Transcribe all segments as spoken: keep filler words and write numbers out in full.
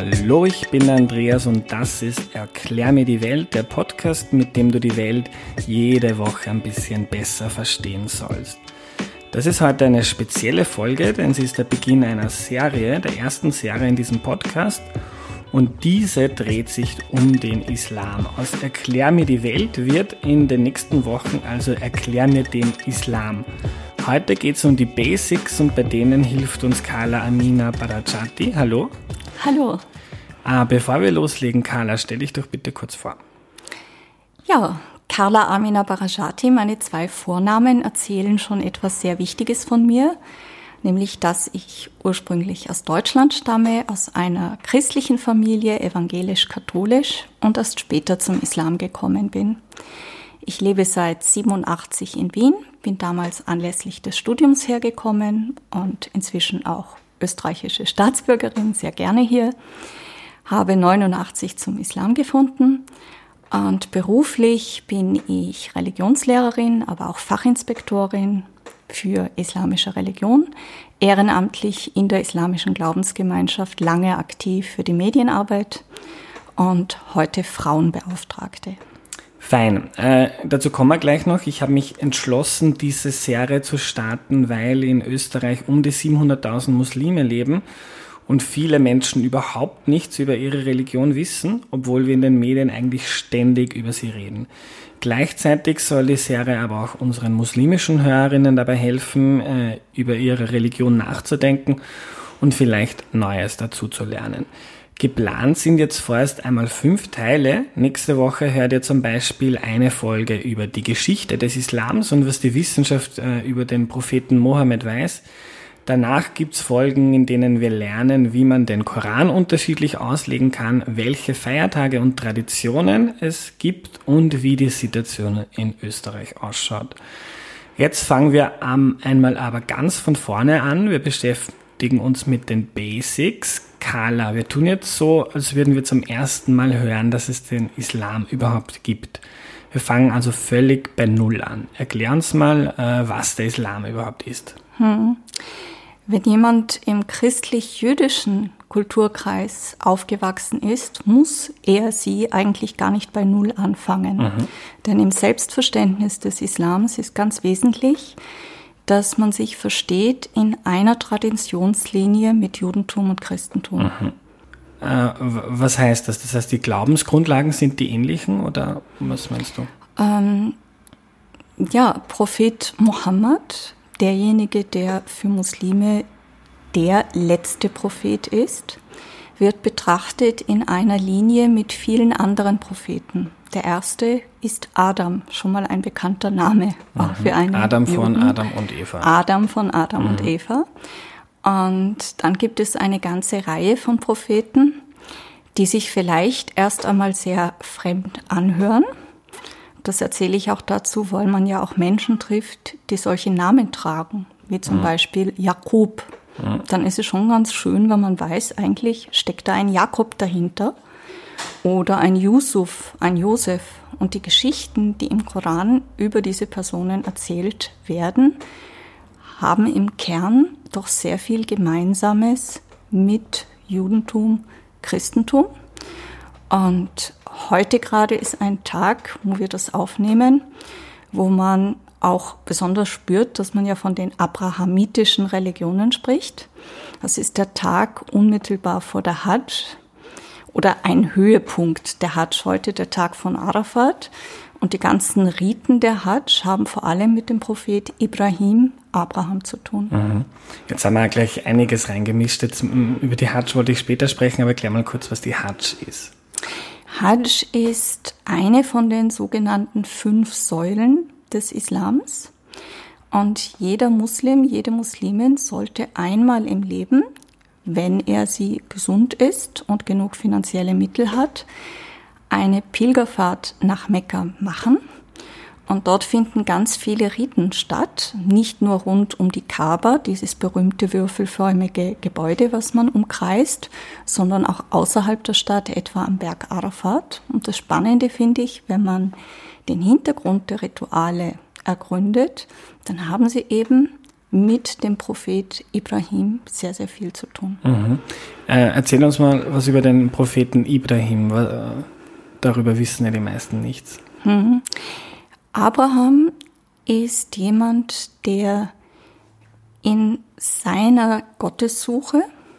Hallo, ich bin Andreas und das ist Erklär mir die Welt, der Podcast, mit dem du die Welt jede Woche ein bisschen besser verstehen sollst. Das ist heute eine spezielle Folge, denn sie ist der Beginn einer Serie, der ersten Serie in diesem Podcast. Und diese dreht sich um den Islam. Aus Erklär mir die Welt wird in den nächsten Wochen also Erklär mir den Islam. Heute geht es um die Basics und bei denen hilft uns Carla Amina Barajati. Hallo. Hallo. Ah, bevor wir loslegen, Carla, stell dich doch bitte kurz vor. Ja, Carla Amina Barajati, meine zwei Vornamen erzählen schon etwas sehr Wichtiges von mir, nämlich, dass ich ursprünglich aus Deutschland stamme, aus einer christlichen Familie, evangelisch-katholisch, und erst später zum Islam gekommen bin. Ich lebe seit siebenundachtzig in Wien, bin damals anlässlich des Studiums hergekommen und inzwischen auch österreichische Staatsbürgerin, sehr gerne hier, habe neunundachtzig zum Islam gefunden und beruflich bin ich Religionslehrerin, aber auch Fachinspektorin für islamische Religion, ehrenamtlich in der islamischen Glaubensgemeinschaft, lange aktiv für die Medienarbeit und heute Frauenbeauftragte. Fein. Äh, dazu kommen wir gleich noch. Ich habe mich entschlossen, diese Serie zu starten, weil in Österreich um die siebenhunderttausend Muslime leben und viele Menschen überhaupt nichts über ihre Religion wissen, obwohl wir in den Medien eigentlich ständig über sie reden. Gleichzeitig soll die Serie aber auch unseren muslimischen Hörerinnen dabei helfen, äh, über ihre Religion nachzudenken und vielleicht Neues dazu zu lernen. Geplant sind jetzt vorerst einmal fünf Teile. Nächste Woche hört ihr zum Beispiel eine Folge über die Geschichte des Islams und was die Wissenschaft äh, über den Propheten Mohammed weiß. Danach gibt's Folgen, in denen wir lernen, wie man den Koran unterschiedlich auslegen kann, welche Feiertage und Traditionen es gibt und wie die Situation in Österreich ausschaut. Jetzt fangen wir ähm, einmal aber ganz von vorne an. Wir beschäftigen uns mit den Basics. Carla, wir tun jetzt so, als würden wir zum ersten Mal hören, dass es den Islam überhaupt gibt. Wir fangen also völlig bei Null an. Erklär uns mal, äh, was der Islam überhaupt ist. Hm. Wenn jemand im christlich-jüdischen Kulturkreis aufgewachsen ist, muss er sie eigentlich gar nicht bei Null anfangen. Mhm. Denn im Selbstverständnis des Islams ist ganz wesentlich, dass man sich versteht in einer Traditionslinie mit Judentum und Christentum. Mhm. Äh, was heißt das? Das heißt, die Glaubensgrundlagen sind die ähnlichen oder was meinst du? Ähm, ja, Prophet Mohammed, derjenige, der für Muslime der letzte Prophet ist, wird betrachtet in einer Linie mit vielen anderen Propheten. Der erste ist Adam, schon mal ein bekannter Name, auch mhm. für einen Adam von Juden. Adam und Eva. Adam von Adam mhm. und Eva. Und dann gibt es eine ganze Reihe von Propheten, die sich vielleicht erst einmal sehr fremd anhören. Das erzähle ich auch dazu, weil man ja auch Menschen trifft, die solche Namen tragen, wie zum mhm. Beispiel Jakob. Mhm. Dann ist es schon ganz schön, wenn man weiß, eigentlich steckt da ein Jakob dahinter. Oder ein Yusuf, ein Josef. Und die Geschichten, die im Koran über diese Personen erzählt werden, haben im Kern doch sehr viel Gemeinsames mit Judentum, Christentum. Und heute gerade ist ein Tag, wo wir das aufnehmen, wo man auch besonders spürt, dass man ja von den abrahamitischen Religionen spricht. Das ist der Tag unmittelbar vor der Hajj oder ein Höhepunkt der Hajj, heute der Tag von Arafat. Und die ganzen Riten der Hajj haben vor allem mit dem Prophet Ibrahim, Abraham, zu tun. Mhm. Jetzt haben wir gleich einiges reingemischt. Jetzt, über die Hajj wollte ich später sprechen, aber erklär mal kurz, was die Hajj ist. Hajj ist eine von den sogenannten fünf Säulen des Islams. Und jeder Muslim, jede Muslimin sollte einmal im Leben, wenn er sie gesund ist und genug finanzielle Mittel hat, eine Pilgerfahrt nach Mekka machen. Und dort finden ganz viele Riten statt, nicht nur rund um die Kaaba, dieses berühmte würfelförmige Gebäude, was man umkreist, sondern auch außerhalb der Stadt, etwa am Berg Arafat. Und das Spannende finde ich, wenn man den Hintergrund der Rituale ergründet, dann haben sie eben mit dem Prophet Ibrahim sehr, sehr viel zu tun. Mhm. Äh, erzähl uns mal was über den Propheten Ibrahim. Darüber wissen ja die meisten nichts. Mhm. Abraham ist jemand, der in seiner Gottessuche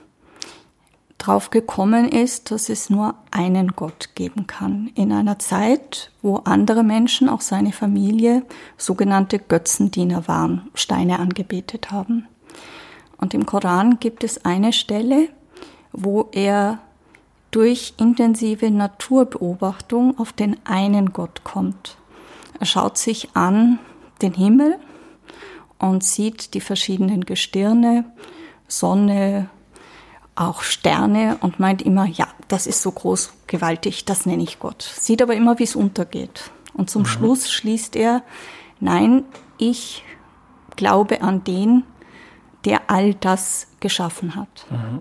drauf gekommen ist, dass es nur einen Gott geben kann. In einer Zeit, wo andere Menschen, auch seine Familie, sogenannte Götzendiener waren, Steine angebetet haben. Und im Koran gibt es eine Stelle, wo er durch intensive Naturbeobachtung auf den einen Gott kommt. Er schaut sich an den Himmel und sieht die verschiedenen Gestirne, Sonne, auch Sterne und meint immer, ja, das ist so groß, gewaltig, das nenne ich Gott. Sieht aber immer, wie es untergeht. Und zum mhm. Schluss schließt er, nein, ich glaube an den, der all das geschaffen hat. Mhm.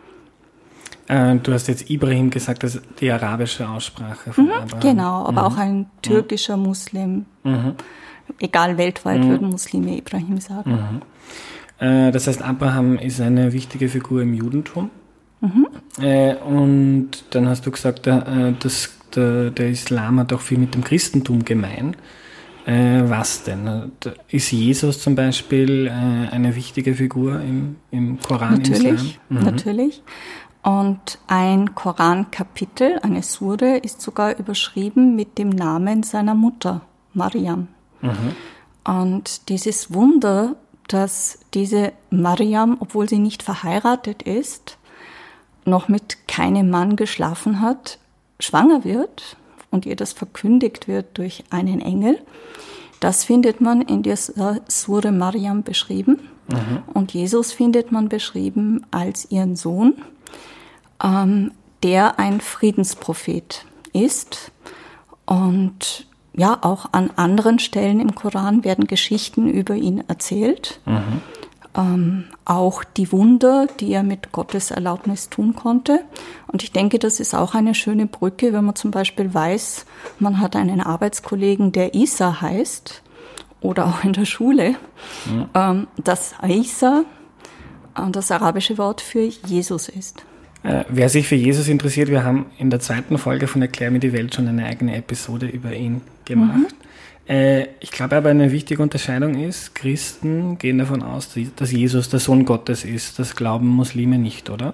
Äh, du hast jetzt Ibrahim gesagt, das ist die arabische Aussprache von mhm, Abraham. Genau, aber mhm. auch ein türkischer Muslim. Mhm. Egal, weltweit mhm. würden Muslime Ibrahim sagen. Mhm. Das heißt, Abraham ist eine wichtige Figur im Judentum. Mhm. Und dann hast du gesagt, dass der, der Islam hat auch viel mit dem Christentum gemein. Was denn? Ist Jesus zum Beispiel eine wichtige Figur im, im Koran? Natürlich, im Islam? Mhm. natürlich. Und ein Korankapitel, eine Sure, ist sogar überschrieben mit dem Namen seiner Mutter, Mariam. Mhm. Und dieses Wunder, dass diese Mariam, obwohl sie nicht verheiratet ist, noch mit keinem Mann geschlafen hat, schwanger wird und ihr das verkündigt wird durch einen Engel, das findet man in der Sure Mariam beschrieben. Mhm. Und Jesus findet man beschrieben als ihren Sohn, ähm, der ein Friedensprophet ist. Und ja, auch an anderen Stellen im Koran werden Geschichten über ihn erzählt. Mhm. Ähm, auch die Wunder, die er mit Gottes Erlaubnis tun konnte. Und ich denke, das ist auch eine schöne Brücke, wenn man zum Beispiel weiß, man hat einen Arbeitskollegen, der Isa heißt, oder auch in der Schule, mhm. ähm, dass Isa äh, das arabische Wort für Jesus ist. Äh, wer sich für Jesus interessiert, wir haben in der zweiten Folge von Erklär mir die Welt schon eine eigene Episode über ihn gemacht. Mhm. Äh, ich glaube aber, eine wichtige Unterscheidung ist, Christen gehen davon aus, dass Jesus der Sohn Gottes ist. Das glauben Muslime nicht, oder?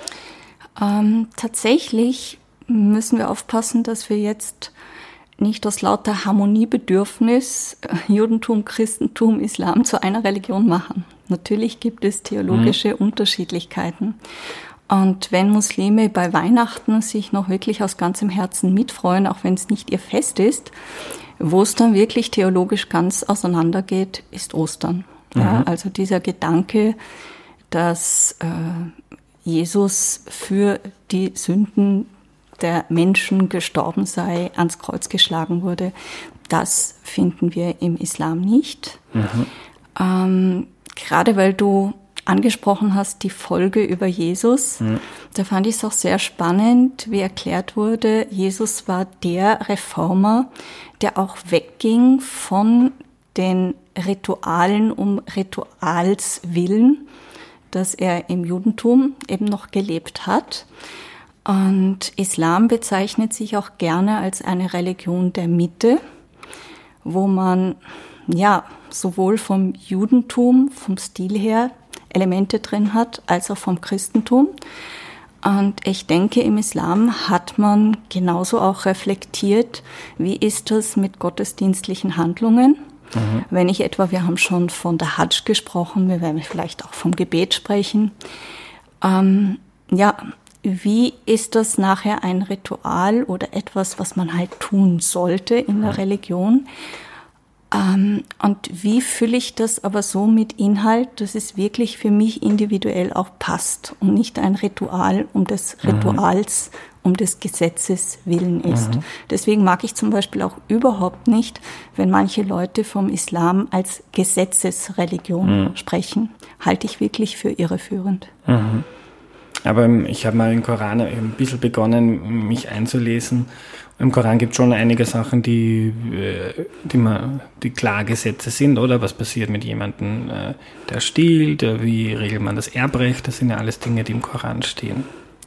Ähm, tatsächlich müssen wir aufpassen, dass wir jetzt nicht aus lauter Harmoniebedürfnis Judentum, Christentum, Islam zu einer Religion machen. Natürlich gibt es theologische mhm. Unterschiedlichkeiten. Und wenn Muslime bei Weihnachten sich noch wirklich aus ganzem Herzen mitfreuen, auch wenn es nicht ihr Fest ist, wo es dann wirklich theologisch ganz auseinandergeht, ist Ostern. Mhm. Ja, also dieser Gedanke, dass äh, Jesus für die Sünden der Menschen gestorben sei, ans Kreuz geschlagen wurde, das finden wir im Islam nicht. Mhm. Ähm, gerade weil du angesprochen hast, die Folge über Jesus. Mhm. Da fand ich es auch sehr spannend, wie erklärt wurde, Jesus war der Reformer, der auch wegging von den Ritualen um Rituals willen, dass er im Judentum eben noch gelebt hat. Und Islam bezeichnet sich auch gerne als eine Religion der Mitte, wo man ja sowohl vom Judentum, vom Stil her, Elemente drin hat, als auch vom Christentum. Und ich denke, im Islam hat man genauso auch reflektiert, wie ist das mit gottesdienstlichen Handlungen. Mhm. Wenn ich etwa, wir haben schon von der Hajj gesprochen, wir werden vielleicht auch vom Gebet sprechen. Ähm, ja, wie ist das nachher ein Ritual oder etwas, was man halt tun sollte in der Religion? Ähm, und wie fülle ich das aber so mit Inhalt, dass es wirklich für mich individuell auch passt und nicht ein Ritual um des Rituals, mhm. um des Gesetzes willen ist. Mhm. Deswegen mag ich zum Beispiel auch überhaupt nicht, wenn manche Leute vom Islam als Gesetzesreligion mhm. sprechen. Halte ich wirklich für irreführend. Mhm. Aber ich habe mal im Koran ein bisschen begonnen, mich einzulesen. Im Koran gibt es schon einige Sachen, die, die, man, die Klargesetze sind, oder? Was passiert mit jemandem, der stiehlt, wie regelt man das Erbrecht? Das sind ja alles Dinge, die im Koran stehen.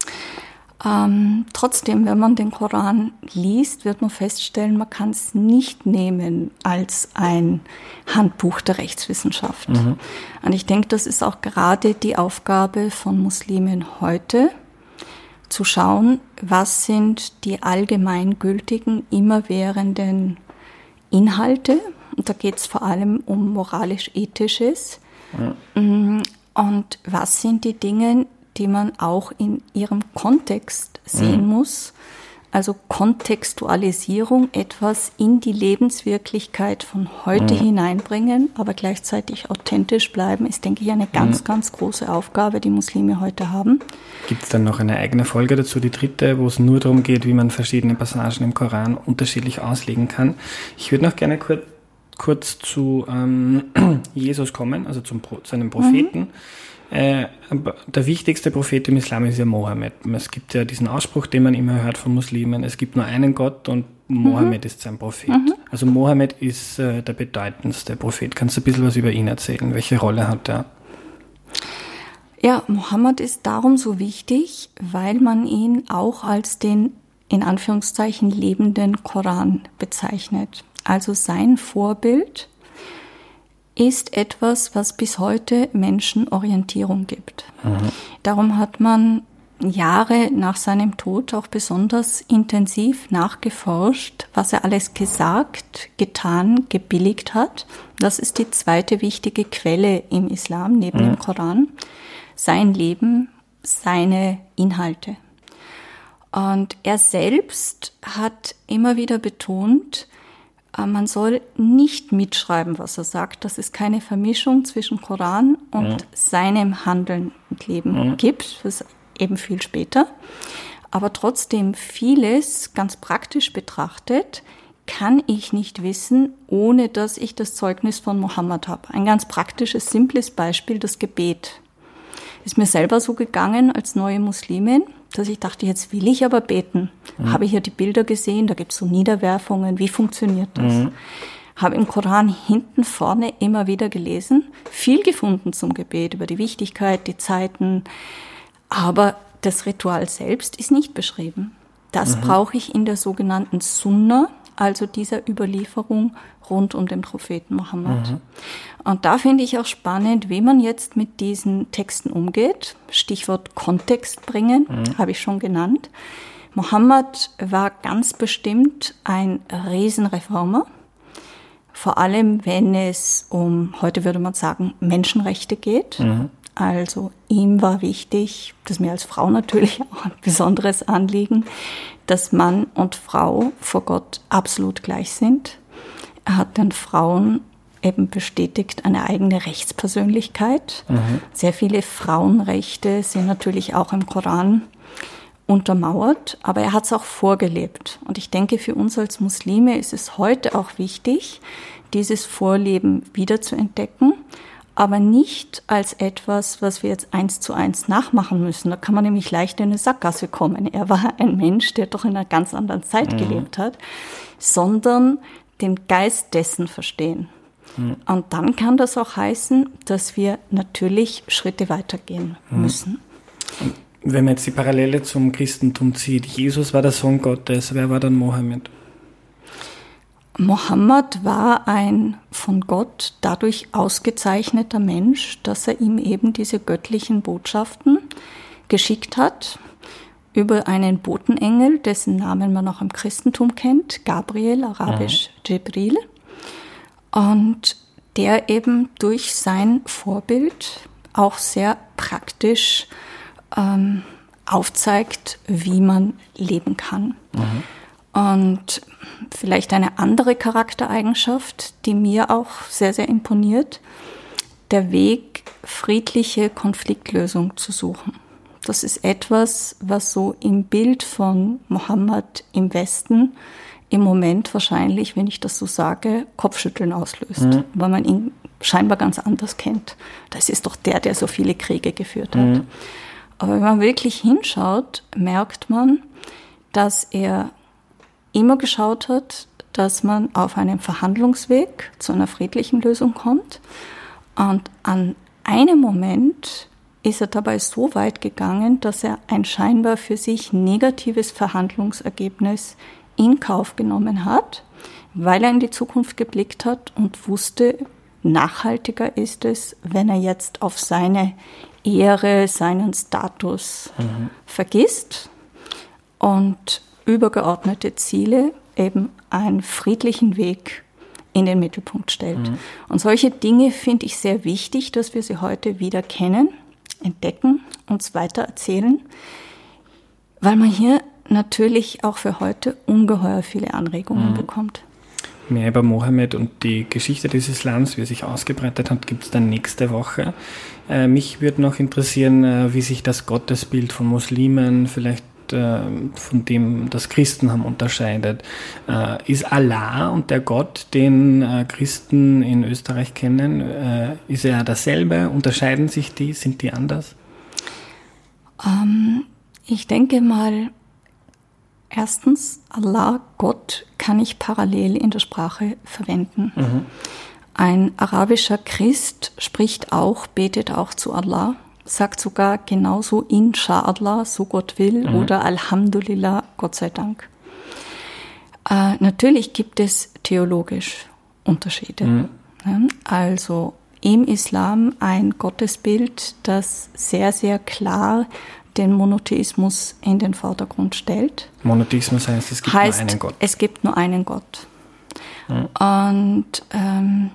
Ähm, trotzdem, wenn man den Koran liest, wird man feststellen, man kann es nicht nehmen als ein Handbuch der Rechtswissenschaft. Mhm. Und ich denke, das ist auch gerade die Aufgabe von Muslimen heute, zu schauen, was sind die allgemeingültigen, immerwährenden Inhalte. Und da geht es vor allem um moralisch-ethisches. Mhm. Und was sind die Dinge, die man auch in ihrem Kontext sehen mhm. muss. Also Kontextualisierung, etwas in die Lebenswirklichkeit von heute mhm. hineinbringen, aber gleichzeitig authentisch bleiben, ist, denke ich, eine ganz, mhm. ganz große Aufgabe, die Muslime heute haben. Gibt es dann noch eine eigene Folge dazu, die dritte, wo es nur darum geht, wie man verschiedene Passagen im Koran unterschiedlich auslegen kann? Ich würde noch gerne kurz, kurz zu ähm, Jesus kommen, also zum, zu einem Propheten. Mhm. Äh, der wichtigste Prophet im Islam ist ja Mohammed. Es gibt ja diesen Ausspruch, den man immer hört von Muslimen, es gibt nur einen Gott und Mohammed mhm. ist sein Prophet. Mhm. Also Mohammed ist äh, der bedeutendste Prophet. Kannst du ein bisschen was über ihn erzählen? Welche Rolle hat er? Ja, Mohammed ist darum so wichtig, weil man ihn auch als den, in Anführungszeichen, lebenden Koran bezeichnet. Also sein Vorbild ist etwas, was bis heute Menschen Orientierung gibt. Mhm. Darum hat man Jahre nach seinem Tod auch besonders intensiv nachgeforscht, was er alles gesagt, getan, gebilligt hat. Das ist die zweite wichtige Quelle im Islam neben mhm. dem Koran. Sein Leben, seine Inhalte. Und er selbst hat immer wieder betont, man soll nicht mitschreiben, was er sagt, dass es keine Vermischung zwischen Koran und ja. seinem Handeln und Leben ja. gibt. Das ist eben viel später. Aber trotzdem vieles, ganz praktisch betrachtet, kann ich nicht wissen, ohne dass ich das Zeugnis von Mohammed habe. Ein ganz praktisches, simples Beispiel, das Gebet. Ist mir selber so gegangen als neue Muslimin, dass ich dachte, jetzt will ich aber beten. Mhm. Habe hier die Bilder gesehen, da gibt es so Niederwerfungen, wie funktioniert das? Mhm. Habe im Koran hinten, vorne immer wieder gelesen, viel gefunden zum Gebet, über die Wichtigkeit, die Zeiten, aber das Ritual selbst ist nicht beschrieben. Das mhm. brauche ich in der sogenannten Sunna, also dieser Überlieferung rund um den Propheten Mohammed. Mhm. Und da finde ich auch spannend, wie man jetzt mit diesen Texten umgeht. Stichwort Kontext bringen, mhm. habe ich schon genannt. Mohammed war ganz bestimmt ein Riesenreformer. Vor allem, wenn es um, heute würde man sagen, Menschenrechte geht. Mhm. Also ihm war wichtig, das ist mir als Frau natürlich auch ein besonderes Anliegen, dass Mann und Frau vor Gott absolut gleich sind. Er hat den Frauen eben bestätigt eine eigene Rechtspersönlichkeit. Mhm. Sehr viele Frauenrechte sind natürlich auch im Koran untermauert, aber er hat es auch vorgelebt. Und ich denke, für uns als Muslime ist es heute auch wichtig, dieses Vorleben wiederzuentdecken, aber nicht als etwas, was wir jetzt eins zu eins nachmachen müssen. Da kann man nämlich leicht in eine Sackgasse kommen. Er war ein Mensch, der doch in einer ganz anderen Zeit mhm. gelebt hat, sondern den Geist dessen verstehen. Mhm. Und dann kann das auch heißen, dass wir natürlich Schritte weitergehen mhm. müssen. Wenn man jetzt die Parallele zum Christentum zieht, Jesus war der Sohn Gottes, wer war dann Mohammed? Mohammed war ein von Gott dadurch ausgezeichneter Mensch, dass er ihm eben diese göttlichen Botschaften geschickt hat über einen Botenengel, dessen Namen man auch im Christentum kennt, Gabriel, arabisch mhm. Jibril, und der eben durch sein Vorbild auch sehr praktisch ähm, aufzeigt, wie man leben kann. Mhm. Und vielleicht eine andere Charaktereigenschaft, die mir auch sehr, sehr imponiert, der Weg, friedliche Konfliktlösung zu suchen. Das ist etwas, was so im Bild von Mohammed im Westen im Moment wahrscheinlich, wenn ich das so sage, Kopfschütteln auslöst, mhm. weil man ihn scheinbar ganz anders kennt. Das ist doch der, der so viele Kriege geführt hat. Mhm. Aber wenn man wirklich hinschaut, merkt man, dass er immer geschaut hat, dass man auf einem Verhandlungsweg zu einer friedlichen Lösung kommt. Und an einem Moment ist er dabei so weit gegangen, dass er ein scheinbar für sich negatives Verhandlungsergebnis in Kauf genommen hat, weil er in die Zukunft geblickt hat und wusste, nachhaltiger ist es, wenn er jetzt auf seine Ehre, seinen Status mhm. vergisst und übergeordnete Ziele, eben einen friedlichen Weg in den Mittelpunkt stellt. Mhm. Und solche Dinge finde ich sehr wichtig, dass wir sie heute wieder kennen, entdecken, uns weitererzählen, weil man hier natürlich auch für heute ungeheuer viele Anregungen mhm. bekommt. Mehr über Mohammed und die Geschichte des Islams, wie er sich ausgebreitet hat, gibt es dann nächste Woche. Äh, mich würde noch interessieren, äh, wie sich das Gottesbild von Muslimen vielleicht äh, von dem das Christen haben unterscheidet. Äh, ist Allah und der Gott, den äh, Christen in Österreich kennen, äh, ist er dasselbe? Unterscheiden sich die? Sind die anders? Ähm, ich denke mal, erstens, Allah, Gott, kann ich parallel in der Sprache verwenden. Mhm. Ein arabischer Christ spricht auch, betet auch zu Allah, sagt sogar genauso Insha'Allah, so Gott will, mhm. oder Alhamdulillah, Gott sei Dank. Äh, natürlich gibt es theologisch Unterschiede. Mhm. Ja, also im Islam ein Gottesbild, das sehr, sehr klar den Monotheismus in den Vordergrund stellt. Monotheismus heißt, es gibt heißt, nur einen Gott. Es gibt nur einen Gott. Hm. Und ähm,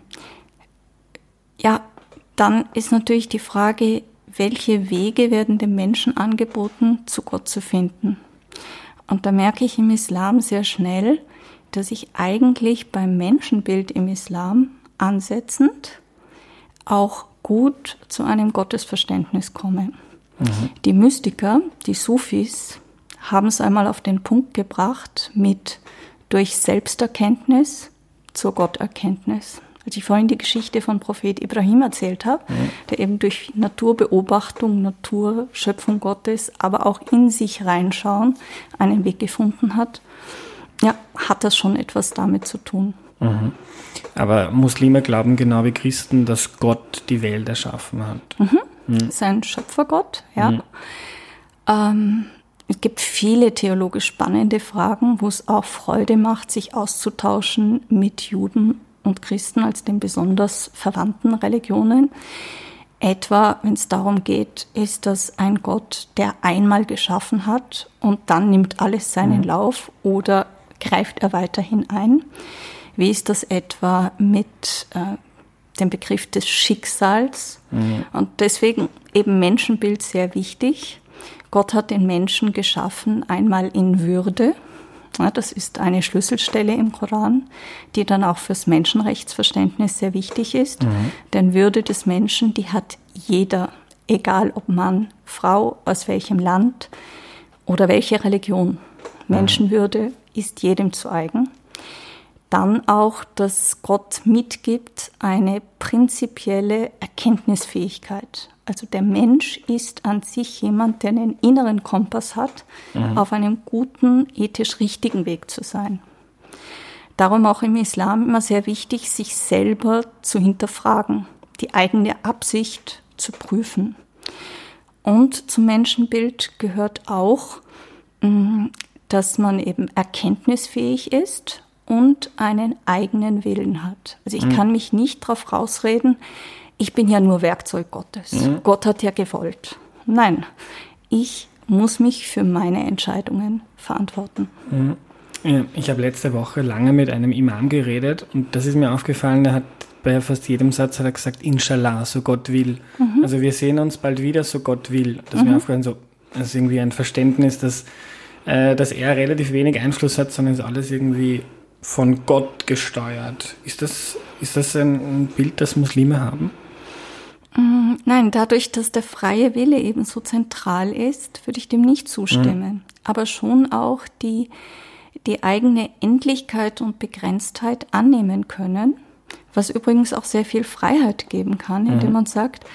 ja, dann ist natürlich die Frage, welche Wege werden dem Menschen angeboten, zu Gott zu finden? Und da merke ich im Islam sehr schnell, dass ich eigentlich beim Menschenbild im Islam ansetzend auch gut zu einem Gottesverständnis komme. Mhm. Die Mystiker, die Sufis, haben es einmal auf den Punkt gebracht mit durch Selbsterkenntnis zur Gotterkenntnis. Als ich vorhin die Geschichte von Prophet Ibrahim erzählt habe, mhm. der eben durch Naturbeobachtung, Naturschöpfung Gottes, aber auch in sich reinschauen, einen Weg gefunden hat, ja, hat das schon etwas damit zu tun. Mhm. Aber Muslime glauben genau wie Christen, dass Gott die Welt erschaffen hat. Mhm. Mhm. Sein Schöpfergott, ja. Mhm. Ähm, es gibt viele theologisch spannende Fragen, wo es auch Freude macht, sich auszutauschen mit Juden und Christen als den besonders verwandten Religionen. Etwa, wenn es darum geht, ist das ein Gott, der einmal geschaffen hat und dann nimmt alles seinen mhm. Lauf, oder greift er weiterhin ein? Wie ist das etwa mit äh, dem Begriff des Schicksals? Mhm. Und deswegen eben Menschenbild sehr wichtig. Gott hat den Menschen geschaffen, einmal in Würde. Ja, das ist eine Schlüsselstelle im Koran, die dann auch fürs Menschenrechtsverständnis sehr wichtig ist. Mhm. Denn Würde des Menschen, die hat jeder, egal ob Mann, Frau, aus welchem Land oder welche Religion. Mhm. Menschenwürde ist jedem zu eigen. Dann auch, dass Gott mitgibt eine prinzipielle Erkenntnisfähigkeit. Also der Mensch ist an sich jemand, der einen inneren Kompass hat, mhm. auf einem guten, ethisch richtigen Weg zu sein. Darum auch im Islam immer sehr wichtig, sich selber zu hinterfragen, die eigene Absicht zu prüfen. Und zum Menschenbild gehört auch, dass man eben erkenntnisfähig ist und einen eigenen Willen hat. Also ich mhm. kann mich nicht darauf rausreden, ich bin ja nur Werkzeug Gottes. Mhm. Gott hat ja gewollt. Nein, ich muss mich für meine Entscheidungen verantworten. Mhm. Ja, ich habe letzte Woche lange mit einem Imam geredet und das ist mir aufgefallen, der hat bei fast jedem Satz hat er gesagt, Inshallah, so Gott will. Mhm. Also wir sehen uns bald wieder, so Gott will. Das ist mhm. mir aufgefallen, so, das ist irgendwie ein Verständnis, dass, äh, dass er relativ wenig Einfluss hat, sondern ist alles irgendwie von Gott gesteuert. Ist das, ist das ein Bild, das Muslime haben? Nein, dadurch, dass der freie Wille eben so zentral ist, würde ich dem nicht zustimmen. Mhm. Aber schon auch die, die eigene Endlichkeit und Begrenztheit annehmen können, was übrigens auch sehr viel Freiheit geben kann, indem mhm. man sagt,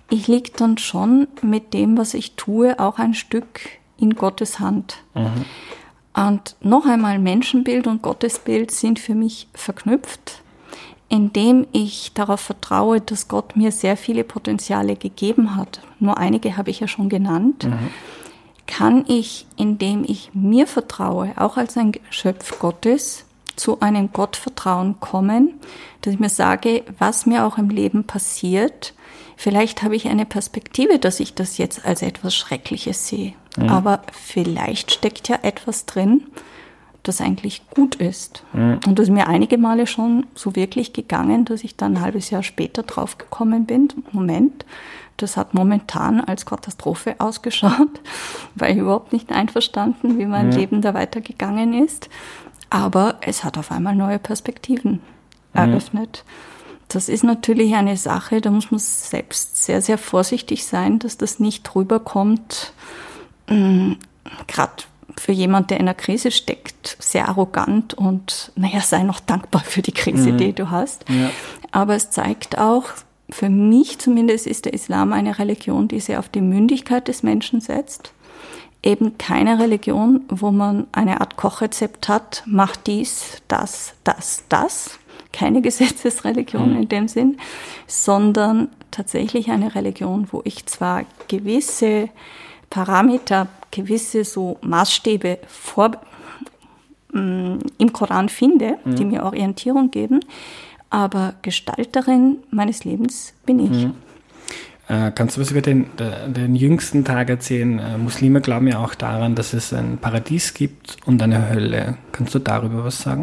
ich liege dann schon mit dem, was ich tue, auch ein Stück in Gottes Hand. Mhm. Und noch einmal, Menschenbild und Gottesbild sind für mich verknüpft, indem ich darauf vertraue, dass Gott mir sehr viele Potenziale gegeben hat. Nur einige habe ich ja schon genannt. Mhm. Kann ich, indem ich mir vertraue, auch als ein Geschöpf Gottes, zu einem Gottvertrauen kommen, dass ich mir sage, was mir auch im Leben passiert, vielleicht habe ich eine Perspektive, dass ich das jetzt als etwas Schreckliches sehe. Mhm. Aber vielleicht steckt ja etwas drin, das eigentlich gut ist. Mhm. Und das ist mir einige Male schon so wirklich gegangen, dass ich dann ein halbes Jahr später draufgekommen bin. Moment, das hat momentan als Katastrophe ausgeschaut, war ich überhaupt nicht einverstanden, wie mein mhm. Leben da weitergegangen ist. Aber es hat auf einmal neue Perspektiven eröffnet. Mhm. Das ist natürlich eine Sache, da muss man selbst sehr, sehr vorsichtig sein, dass das nicht rüberkommt, gerade für jemand, der in einer Krise steckt, sehr arrogant und, naja, sei noch dankbar für die Krise, mhm. die du hast. Ja. Aber es zeigt auch, für mich zumindest ist der Islam eine Religion, die sehr auf die Mündigkeit des Menschen setzt. Eben keine Religion, wo man eine Art Kochrezept hat, mach dies, das, das, das. Keine Gesetzesreligion mhm. in dem Sinn, sondern tatsächlich eine Religion, wo ich zwar gewisse Parameter, gewisse so Maßstäbe vor, mh, im Koran finde, mhm. die mir Orientierung geben, aber Gestalterin meines Lebens bin ich. Mhm. Äh, kannst du was über den, den, den jüngsten Tag erzählen? Äh, Muslime glauben ja auch daran, dass es ein Paradies gibt und eine Hölle. Kannst du darüber was sagen?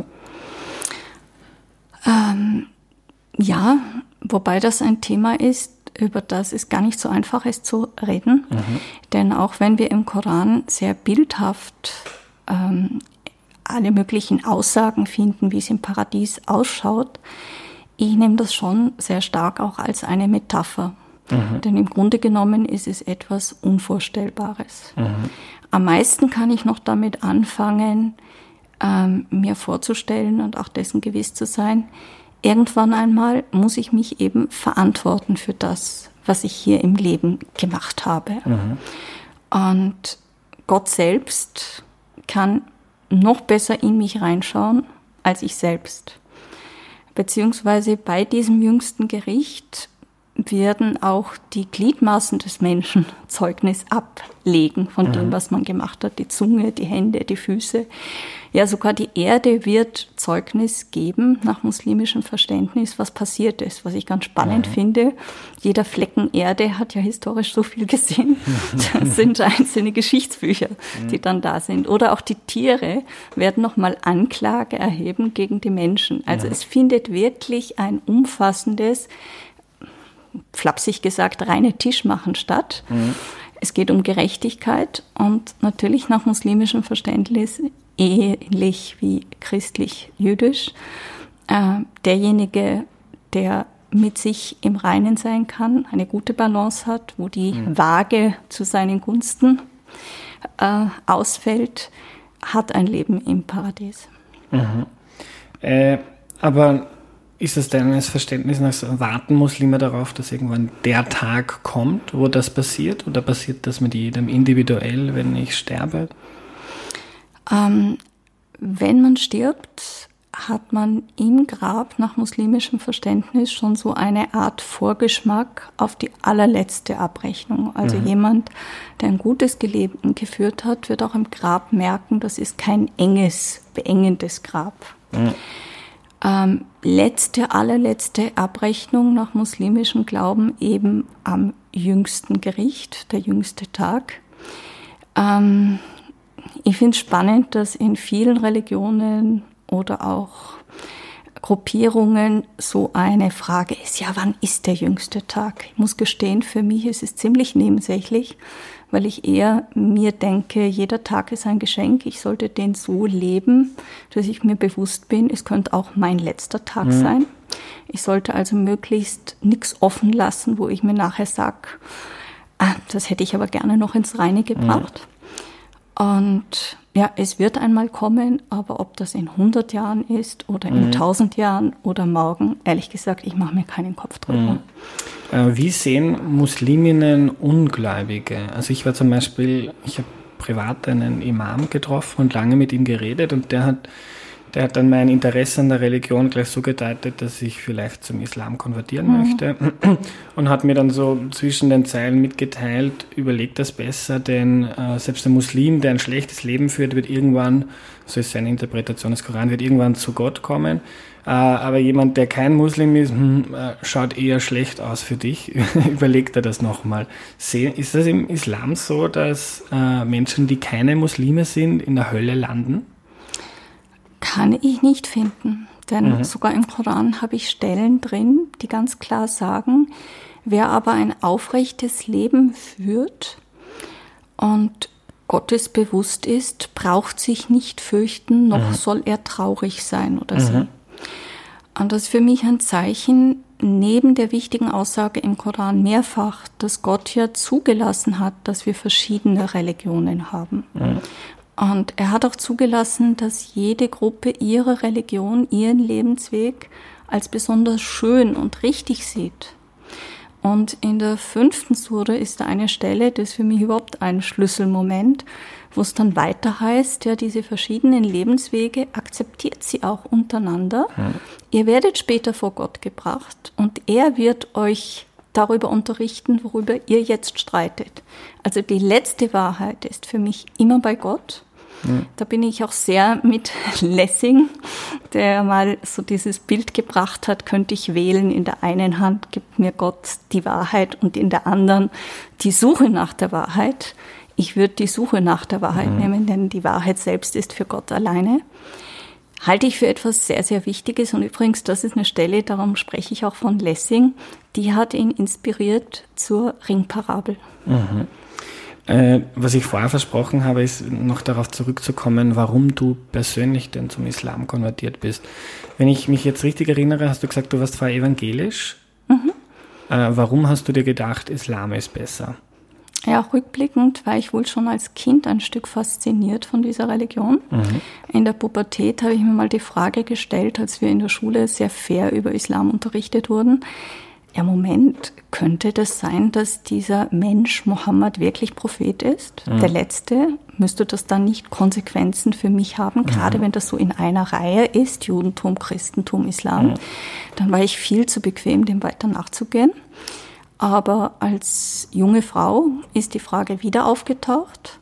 Ähm, ja, wobei das ein Thema ist, über das es gar nicht so einfach ist zu reden. Mhm. Denn auch wenn wir im Koran sehr bildhaft ähm, alle möglichen Aussagen finden, wie es im Paradies ausschaut, ich nehme das schon sehr stark auch als eine Metapher. Mhm. Denn im Grunde genommen ist es etwas Unvorstellbares. Mhm. Am meisten kann ich noch damit anfangen, ähm, mir vorzustellen und auch dessen gewiss zu sein, irgendwann einmal muss ich mich eben verantworten für das, was ich hier im Leben gemacht habe. Mhm. Und Gott selbst kann noch besser in mich reinschauen als ich selbst. Beziehungsweise bei diesem jüngsten Gericht werden auch die Gliedmaßen des Menschen Zeugnis ablegen von mhm. dem, was man gemacht hat. Die Zunge, die Hände, die Füße. Ja, sogar die Erde wird Zeugnis geben, nach muslimischem Verständnis, was passiert ist. Was ich ganz spannend mhm. finde, jeder Flecken Erde hat ja historisch so viel gesehen. Das sind einzelne Geschichtsbücher, mhm. die dann da sind. Oder auch die Tiere werden nochmal Anklage erheben gegen die Menschen. Also mhm. es findet wirklich ein umfassendes, flapsig gesagt, reine Tischmachen statt. Mhm. Es geht um Gerechtigkeit und natürlich nach muslimischem Verständnis ähnlich wie christlich-jüdisch. Äh, derjenige, der mit sich im Reinen sein kann, eine gute Balance hat, wo die mhm. Waage zu seinen Gunsten äh, ausfällt, hat ein Leben im Paradies. Mhm. Äh, aber ist es deines Verständnisses nach, warten Muslime darauf, dass irgendwann der Tag kommt, wo das passiert? Oder passiert das mit jedem individuell, wenn ich sterbe? Ähm, wenn man stirbt, hat man im Grab nach muslimischem Verständnis schon so eine Art Vorgeschmack auf die allerletzte Abrechnung. Also mhm. jemand, der ein gutes Leben geführt hat, wird auch im Grab merken, das ist kein enges, beengendes Grab. Mhm. Ähm, letzte, allerletzte Abrechnung nach muslimischem Glauben eben am jüngsten Gericht, der jüngste Tag. Ähm, ich finde es spannend, dass in vielen Religionen oder auch Gruppierungen so eine Frage ist, ja, wann ist der jüngste Tag? Ich muss gestehen, für mich ist es ziemlich nebensächlich, weil ich eher mir denke, jeder Tag ist ein Geschenk. Ich sollte den so leben, dass ich mir bewusst bin, es könnte auch mein letzter Tag mhm. sein. Ich sollte also möglichst nichts offen lassen, wo ich mir nachher sage, ah, das hätte ich aber gerne noch ins Reine gebracht. Mhm. Und ja, es wird einmal kommen, aber ob das in hundert Jahren ist oder in tausend Jahren oder morgen, ehrlich gesagt, ich mache mir keinen Kopf drüber. Mhm. Wie sehen Musliminnen Ungläubige? Also ich war zum Beispiel, ich habe privat einen Imam getroffen und lange mit ihm geredet und der hat Der hat dann mein Interesse an der Religion gleich so gedeutet, dass ich vielleicht zum Islam konvertieren mhm. möchte und hat mir dann so zwischen den Zeilen mitgeteilt, überleg das besser, denn äh, selbst ein Muslim, der ein schlechtes Leben führt, wird irgendwann, so ist seine Interpretation des Koran, wird irgendwann zu Gott kommen. Äh, aber jemand, der kein Muslim ist, hm, äh, schaut eher schlecht aus für dich. Überleg dir das nochmal. Ist das im Islam so, dass äh, Menschen, die keine Muslime sind, in der Hölle landen? Kann ich nicht finden, denn mhm. sogar im Koran habe ich Stellen drin, die ganz klar sagen, wer aber ein aufrechtes Leben führt und Gottes bewusst ist, braucht sich nicht fürchten, noch mhm. soll er traurig sein oder so. Mhm. Und das ist für mich ein Zeichen, neben der wichtigen Aussage im Koran mehrfach, dass Gott ja zugelassen hat, dass wir verschiedene Religionen haben. Mhm. Und er hat auch zugelassen, dass jede Gruppe ihre Religion, ihren Lebensweg als besonders schön und richtig sieht. Und in der fünften Sure ist da eine Stelle, das ist für mich überhaupt ein Schlüsselmoment, wo es dann weiter heißt, ja, diese verschiedenen Lebenswege, akzeptiert sie auch untereinander. Hm. Ihr werdet später vor Gott gebracht und er wird euch darüber unterrichten, worüber ihr jetzt streitet. Also die letzte Wahrheit ist für mich immer bei Gott. Mhm. Da bin ich auch sehr mit Lessing, der mal so dieses Bild gebracht hat, könnte ich wählen, in der einen Hand gibt mir Gott die Wahrheit und in der anderen die Suche nach der Wahrheit. Ich würde die Suche nach der Wahrheit mhm. nehmen, denn die Wahrheit selbst ist für Gott alleine. Halte ich für etwas sehr, sehr Wichtiges. Und übrigens, das ist eine Stelle, darum spreche ich auch von Lessing, die hat ihn inspiriert zur Ringparabel. Mhm. Äh, was ich vorher versprochen habe, ist noch darauf zurückzukommen, warum du persönlich denn zum Islam konvertiert bist. Wenn ich mich jetzt richtig erinnere, hast du gesagt, du warst vorher evangelisch. Mhm. Äh, warum hast du dir gedacht, Islam ist besser? Ja, rückblickend war ich wohl schon als Kind ein Stück fasziniert von dieser Religion. Mhm. In der Pubertät habe ich mir mal die Frage gestellt, als wir in der Schule sehr fair über Islam unterrichtet wurden. Ja, Moment, könnte das sein, dass dieser Mensch Mohammed wirklich Prophet ist? Mhm. Der Letzte? Müsste das dann nicht Konsequenzen für mich haben? Mhm. Gerade wenn das so in einer Reihe ist, Judentum, Christentum, Islam. Mhm. Dann war ich viel zu bequem, dem weiter nachzugehen. Aber als junge Frau ist die Frage wieder aufgetaucht.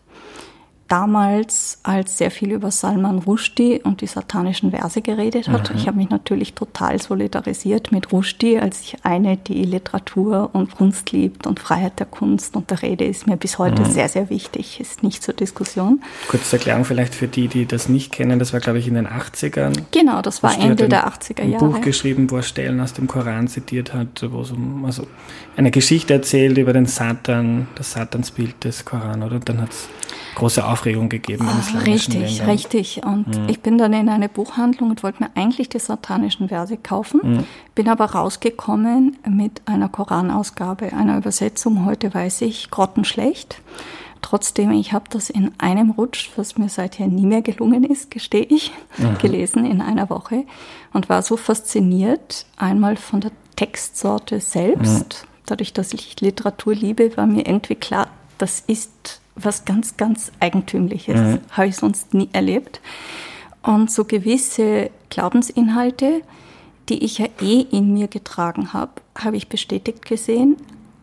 Damals, als sehr viel über Salman Rushdie und die satanischen Verse geredet hat. Mhm. Ich habe mich natürlich total solidarisiert mit Rushdie, als ich eine, die Literatur und Kunst liebt und Freiheit der Kunst und der Rede ist mir bis heute mhm. sehr, sehr wichtig, ist nicht zur Diskussion. Kurze Erklärung vielleicht für die, die das nicht kennen, das war, glaube ich, in den achtzigern. Genau, das war Rushdie Ende der achtziger Jahre. Ein Buch geschrieben, wo er Stellen aus dem Koran zitiert hat, wo es um also eine Geschichte erzählt über den Satan, das Satansbild des Koran, oder? Und dann hat es große Aufregung gegeben in islamischen Richtig, Ländern. richtig. Und mhm. ich bin dann in eine Buchhandlung und wollte mir eigentlich die satanischen Verse kaufen, mhm. bin aber rausgekommen mit einer Koranausgabe, einer Übersetzung, heute weiß ich, grottenschlecht. Trotzdem, ich habe das in einem Rutsch, was mir seither nie mehr gelungen ist, gestehe ich, mhm. gelesen in einer Woche und war so fasziniert, einmal von der Textsorte selbst. Mhm. Dadurch, dass ich Literatur liebe, war mir irgendwie klar, das ist was ganz, ganz Eigentümliches. Mhm. Habe ich sonst nie erlebt. Und so gewisse Glaubensinhalte, die ich ja eh in mir getragen habe, habe ich bestätigt gesehen,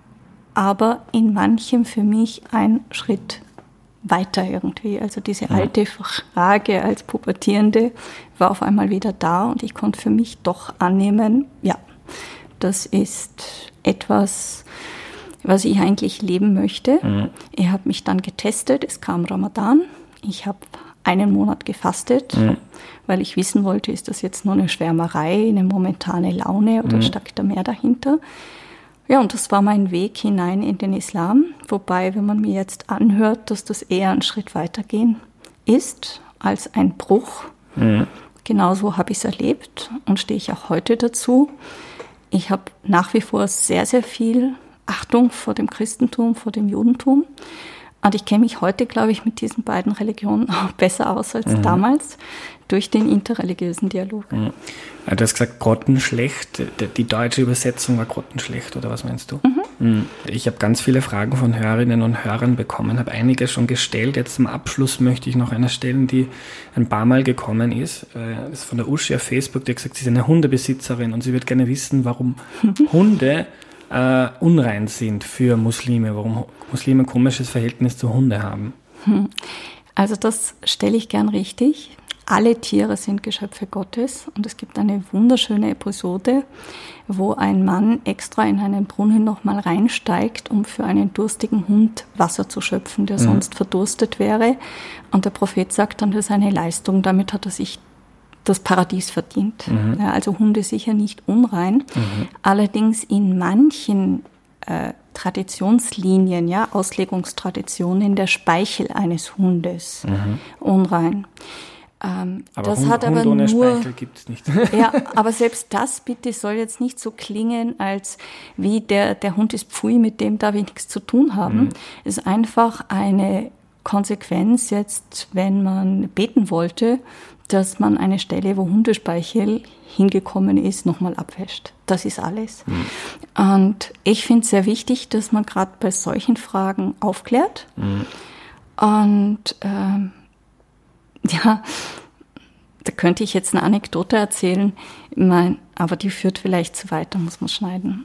aber in manchem für mich ein Schritt weiter irgendwie. Also diese mhm. alte Frage als Pubertierende war auf einmal wieder da und ich konnte für mich doch annehmen, ja, das ist etwas, was ich eigentlich leben möchte. Mhm. Ich habe mich dann getestet, es kam Ramadan. Ich habe einen Monat gefastet, mhm. weil ich wissen wollte, ist das jetzt nur eine Schwärmerei, eine momentane Laune oder mhm. steckt da mehr dahinter? Ja, und das war mein Weg hinein in den Islam. Wobei, wenn man mir jetzt anhört, dass das eher ein Schritt weitergehen ist als ein Bruch. Mhm. Genauso habe ich es erlebt und stehe ich auch heute dazu. Ich habe nach wie vor sehr, sehr viel Achtung vor dem Christentum, vor dem Judentum. Und ich kenne mich heute, glaube ich, mit diesen beiden Religionen auch besser aus als mhm. damals durch den interreligiösen Dialog. Mhm. Du hast gesagt, grottenschlecht. Die deutsche Übersetzung war grottenschlecht, oder was meinst du? Mhm. Ich habe ganz viele Fragen von Hörerinnen und Hörern bekommen, habe einige schon gestellt. Jetzt zum Abschluss möchte ich noch eine stellen, die ein paar Mal gekommen ist. Das ist von der Uschi auf Facebook, die hat gesagt, sie ist eine Hundebesitzerin und sie würde gerne wissen, warum Hunde äh, unrein sind für Muslime, warum Muslime ein komisches Verhältnis zu Hunde haben. Also das stelle ich gern richtig. Alle Tiere sind Geschöpfe Gottes und es gibt eine wunderschöne Episode, wo ein Mann extra in einen Brunnen nochmal reinsteigt, um für einen durstigen Hund Wasser zu schöpfen, der mhm. sonst verdurstet wäre. Und der Prophet sagt dann, das ist eine Leistung, damit hat er sich das Paradies verdient. Mhm. Ja, also Hunde sicher nicht unrein. Mhm. Allerdings in manchen äh, Traditionslinien, ja, Auslegungstraditionen, der Speichel eines Hundes mhm. unrein. Ähm, aber das Hund, hat Hund aber ohne nur, Speichel gibt's nicht. Ja, aber selbst das bitte soll jetzt nicht so klingen, als wie der, der Hund ist Pfui, mit dem darf ich nichts zu tun haben. Mhm. Es ist einfach eine Konsequenz jetzt, wenn man beten wollte, dass man eine Stelle, wo Hundespeichel hingekommen ist, nochmal abwäscht. Das ist alles. Mhm. Und ich finde es sehr wichtig, dass man gerade bei solchen Fragen aufklärt. Mhm. Und ähm, ja, da könnte ich jetzt eine Anekdote erzählen, ich mein, aber die führt vielleicht zu weit, da muss man schneiden.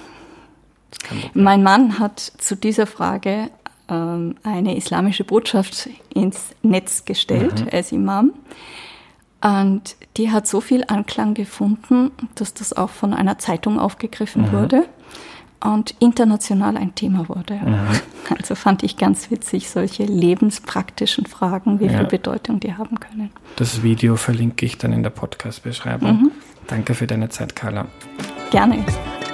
Mein Mann hat zu dieser Frage ähm, eine islamische Botschaft ins Netz gestellt, mhm. er ist Imam. Und die hat so viel Anklang gefunden, dass das auch von einer Zeitung aufgegriffen mhm. wurde und international ein Thema wurde. Mhm. Also fand ich ganz witzig, solche lebenspraktischen Fragen, wie ja. viel Bedeutung die haben können. Das Video verlinke ich dann in der Podcast-Beschreibung. Mhm. Danke für deine Zeit, Carla. Gerne.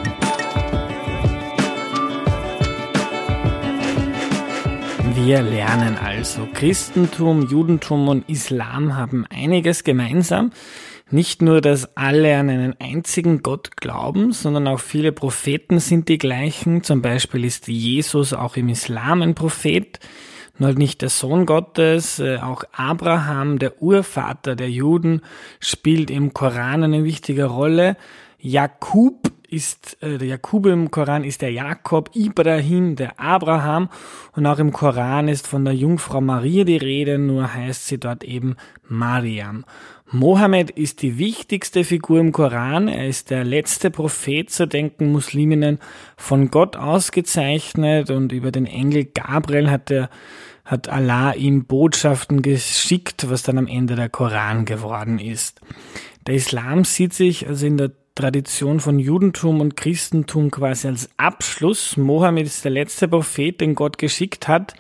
Wir lernen also, Christentum, Judentum und Islam haben einiges gemeinsam. Nicht nur, dass alle an einen einzigen Gott glauben, sondern auch viele Propheten sind die gleichen. Zum Beispiel ist Jesus auch im Islam ein Prophet, nur halt nicht der Sohn Gottes. Auch Abraham, der Urvater der Juden, spielt im Koran eine wichtige Rolle. Jakub ist, äh, der Jakub im Koran ist der Jakob, Ibrahim, der Abraham, und auch im Koran ist von der Jungfrau Maria die Rede, nur heißt sie dort eben Mariam. Mohammed ist die wichtigste Figur im Koran, er ist der letzte Prophet, so denken Musliminnen, von Gott ausgezeichnet, und über den Engel Gabriel hat er hat Allah ihm Botschaften geschickt, was dann am Ende der Koran geworden ist. Der Islam sieht sich also in der Tradition von Judentum und Christentum quasi als Abschluss. Mohammed ist der letzte Prophet, den Gott geschickt hat.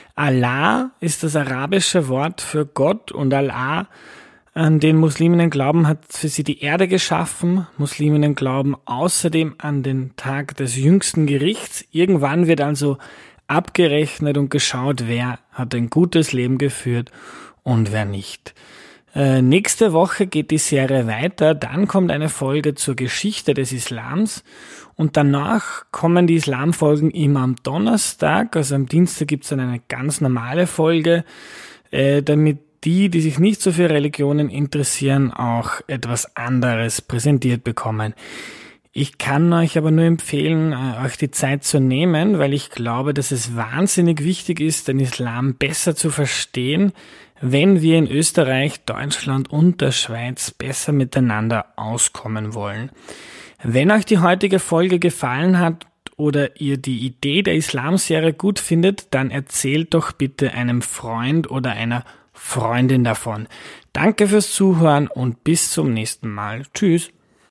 Allah ist das arabische Wort für Gott, und Allah, an den Musliminnen glauben, hat für sie die Erde geschaffen. Musliminnen glauben außerdem an den Tag des jüngsten Gerichts. Irgendwann wird also abgerechnet und geschaut, wer hat ein gutes Leben geführt und wer nicht. Äh, nächste Woche geht die Serie weiter, dann kommt eine Folge zur Geschichte des Islams und danach kommen die Islamfolgen immer am Donnerstag, also am Dienstag gibt es dann eine ganz normale Folge, äh, damit die, die sich nicht so für Religionen interessieren, auch etwas anderes präsentiert bekommen. Ich kann euch aber nur empfehlen, euch die Zeit zu nehmen, weil ich glaube, dass es wahnsinnig wichtig ist, den Islam besser zu verstehen, wenn wir in Österreich, Deutschland und der Schweiz besser miteinander auskommen wollen. Wenn euch die heutige Folge gefallen hat oder ihr die Idee der Islamserie gut findet, dann erzählt doch bitte einem Freund oder einer Freundin davon. Danke fürs Zuhören und bis zum nächsten Mal. Tschüss.